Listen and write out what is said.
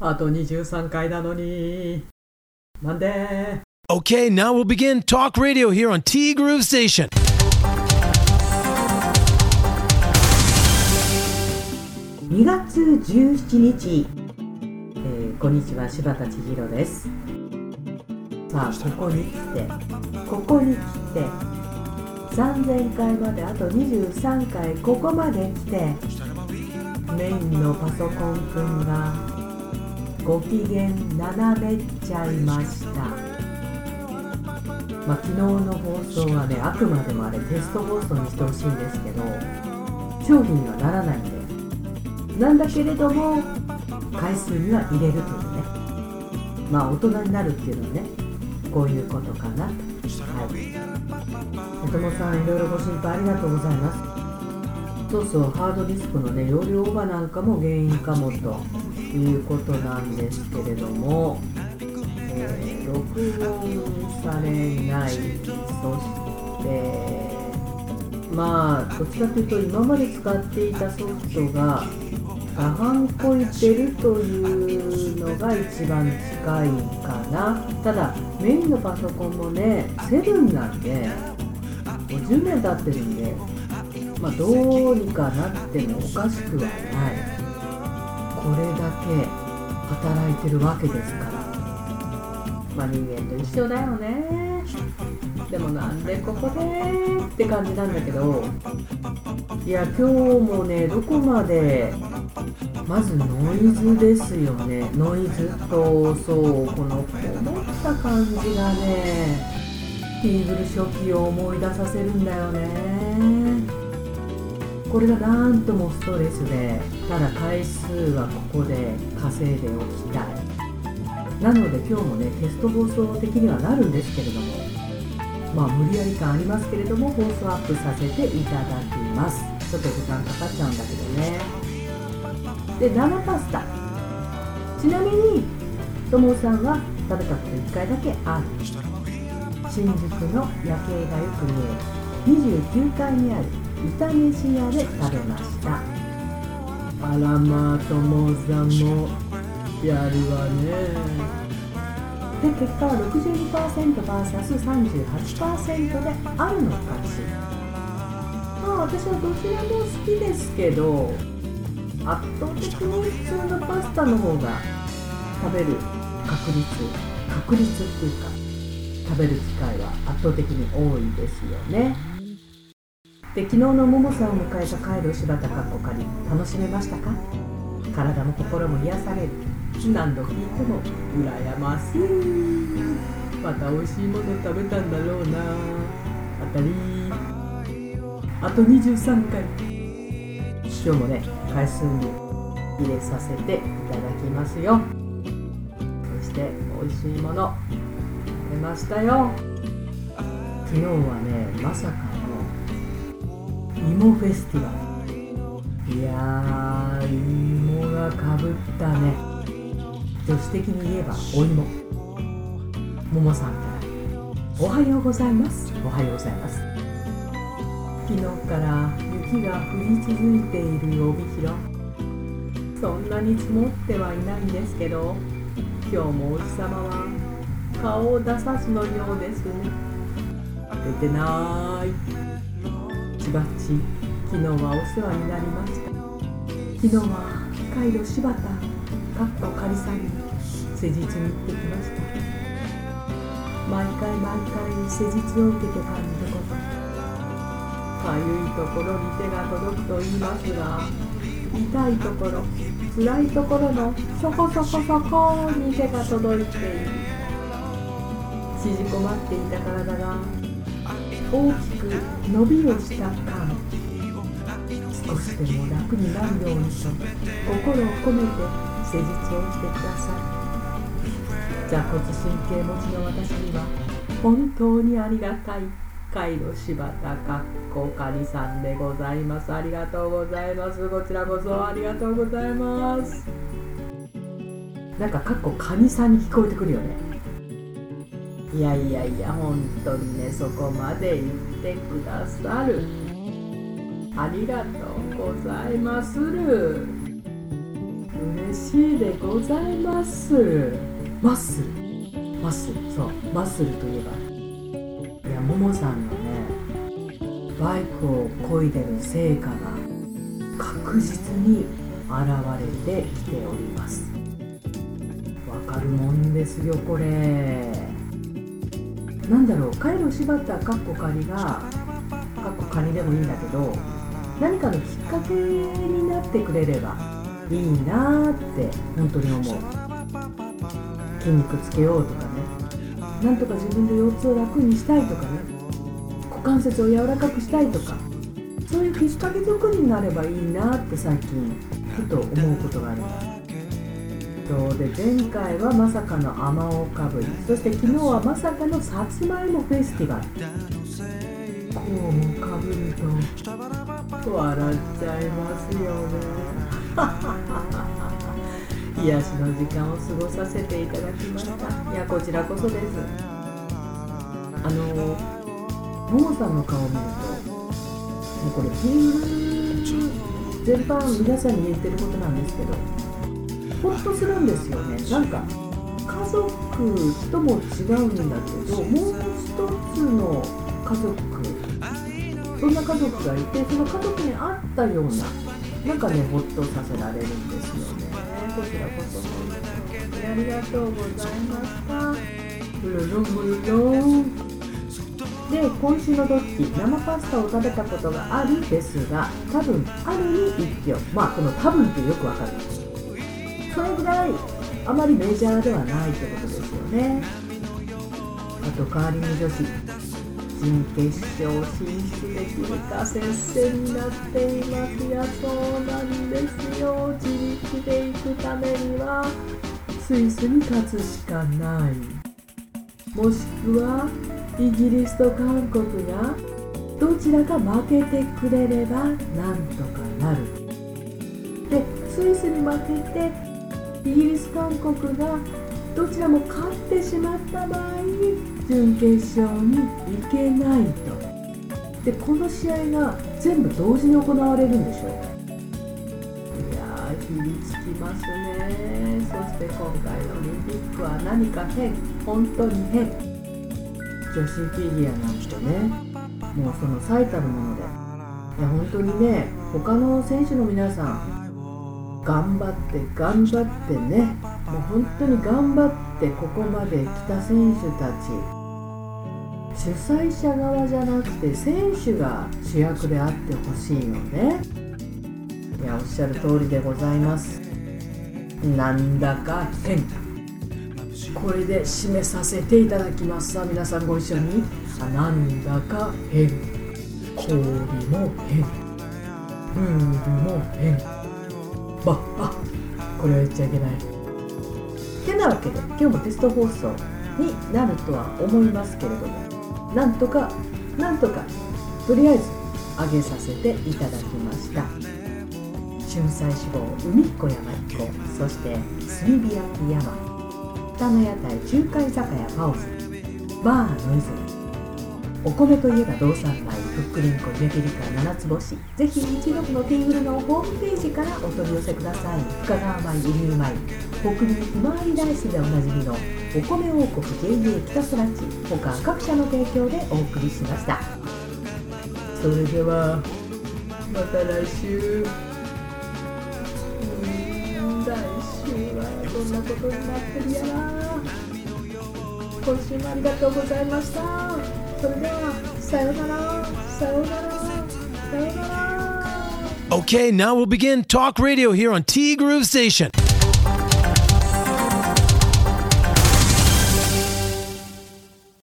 あと23回なのに。なんで Okay, now we'll begin Talk Radio here on T Groove Station. 2月17日、こんにちは、柴田千尋です。さあ、ここに来て3000回まであと23回、ここまで来てメインのパソコンくんがご機嫌斜めっちゃいました。昨日の放送はね、あくまでもあれテスト放送にしてほしいんですけど、商品にはならないんで、なんだけれども回数には入れるというね、大人になるっていうのはね、こういうことかなと。おともさん、いろいろご心配ありがとうございます。そう、ハードディスクのね、容量オーバーなんかも原因かもということなんですけれども、録音されない、そしてどっちかというと今まで使っていたソフトが過半超えてるというのが一番近いかな。ただメインのパソコンもね、7なんで50年経ってるんで、どうにかなってもおかしくはない。これだけ働いてるわけですから、人間と一緒だよね。でもなんでここでって感じなんだけど、いや今日もね、どこまでまずノイズですよね。ノイズと、このこもった感じがね、ティーブル初期を思い出させるんだよね。これがなんともストレスで、ただ回数はここで稼いでおきたい。なので今日もね、テスト放送的にはなるんですけれども、無理やり感ありますけれども、放送アップさせていただきます。ちょっと時間かかっちゃうんだけどね。で、生パスタ、ちなみにともさんは食べたこと1回だけある。新宿の夜景がよく見える29階にある板飯屋で食べました。あらともさんもやるわね。で、結果は 62%vs38% であるのかしら。私はどちらも好きですけど、圧倒的に普通のパスタの方が食べる確率っていうか、食べる機会は圧倒的に多いですよね。で、昨日のももさんを迎えたカイロ柴田かっこかり、楽しめましたか？体も心も癒される。何度聞いても羨ましい。また美味しいもの食べたんだろうな。当たり。あと23回。今日もね、回数に入れさせていただきますよ。そして美味しいもの食べましたよ。昨日はね、まさかの芋フェスティバル。いやー、芋がかぶったね。女子的に言えばお芋。ももさんからおはようございます。おはようございます。昨日から雪が降り続いている帯広、そんなに積もってはいないんですけど、今日もお日様は顔を出さずのようですね。出てなーい。ちばっち、昨日はお世話になりました。昨日はカイロ柴田かっこかりさんに施術に行ってきました。毎回施術を受けて感じること、かゆいところに手が届くと言いますが、痛いところ、辛いところのそこに手が届いている。縮こまっていた体が大きく伸びをした感、少しでも楽になるようにと心を込めて施術をしてください。座骨神経持ちの私には本当にありがたいカイロ柴田かっこかりさんでございます。ありがとうございます。こちらこそありがとうございます。なんかかっこかにさんに聞こえてくるよね。いや本当にね、そこまで言ってくださる。ありがとうございまする。嬉嬉しいでございます。マッスル、そう、マッスルといえば、いや、ももさんのね、バイクを漕いでる成果が確実に現れてきております。わかるもんですよ、これ。なんだろう、回路を縛ったカッコ仮が、カッコ仮でもいいんだけど、何かのきっかけになってくれればいいなって本当に思う。筋肉つけようとかね、なんとか自分で腰痛を楽にしたいとかね、股関節を柔らかくしたいとか、そういうきっかけ作りになればいいなって最近ふと思うことがあります。そうで、前回はまさかのあまおうかぶり、そして昨日はまさかのさつまいもフェスティバル。こうもかぶると笑っちゃいますよね。癒しの時間を過ごさせていただきました。いや、こちらこそです。ももさんの顔を見ると、もうこれティール全般皆さんに言ってることなんですけど、ほっとするんですよね。なんか家族とも違うんだけど、もう一つの家族、そんな家族がいて、その家族に合ったような、なんかね、ほっとさせられるんですよね。こちらこそ本当にありがとうございました。で、今週のドッキリ、生パスタを食べたことがあるですが、多分あるに1票。まあ、この多分ってよくわかる。それぐらいあまりメジャーではないってことですよね。あとカーリング女子、準決勝進出できるか接戦になっています。いや、そうなんですよ。自力で行くためにはスイスに勝つしかない、もしくはイギリスと韓国がどちらか負けてくれればなんとかなる。で、スイスに負けてイギリス、韓国がどちらも勝ってしまった場合に準決勝に行けないと。で、この試合が全部同時に行われるんでしょう。いやー、響きますね。そして今回のオリンピックは何か変、本当に変。女子フィギュアなんてね、もうその最たるもので、いや本当にね、他の選手の皆さん頑張ってね、もう本当に頑張ってここまで来た選手たち、主催者側じゃなくて選手が主役であってほしいよね。いや、おっしゃる通りでございます。なんだか変、これで締めさせていただきます。さあ皆さんご一緒に。なんだか変、氷も変、ルールも変、これは言っちゃいけない。てなわけで今日もテスト放送になるとは思いますけれども、なんとかとりあえず上げさせていただきました。春菜志望海っ子山一子、そして炭火焼き山、北の屋台中華居酒屋パオズ、バーノイズミ、お米といえば道産米、ふっくりんこゆめぴりか7つ星。ぜひ一度のティーグルのホームページからお取り寄せください。深川米、輸入米、北流ひまわりライスでおなじみのお米王国 JA 北そらち、他各社の提供でお送りしました。それではまた来週。来週はどんなことになってるやら。今週もありがとうございました。それではさよなら。 Okay, now we'll begin Talk Radio here on T Groove Station.